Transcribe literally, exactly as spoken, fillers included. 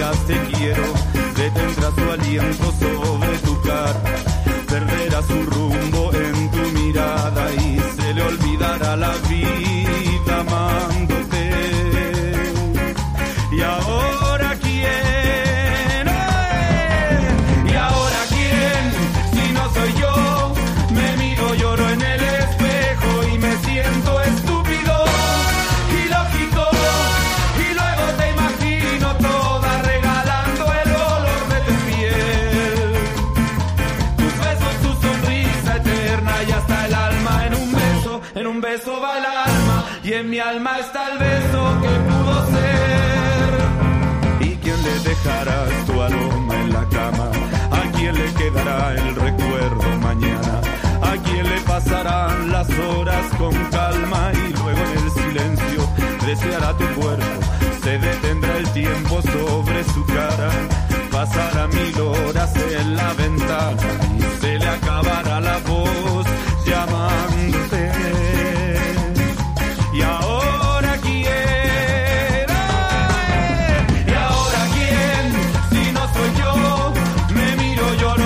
palabras te quiero, detendrá su aliento sobre tu cara, perderá su rumbo en tu mirada y se le olvidará la vida amándote. Y ahora quién, ¡eh! Y ahora quién, si no soy yo, me miro, lloro en el espejo y me siento estúpido y lógico, y luego te imagino toda regalando el olor de tu piel, tus besos, tu sonrisa eterna y hasta el alma en un beso, en un beso va el alma y en mi alma está el beso que pudo ser. ¿Y quién le dejará tu aroma en la cama? ¿A quién le quedará el recuerdo mañana? ¿A quién le pasarán las horas con calma? Y luego en el silencio deseará tu cuerpo, se detendrá el tiempo sobre su cara, pasará mil horas en la ventana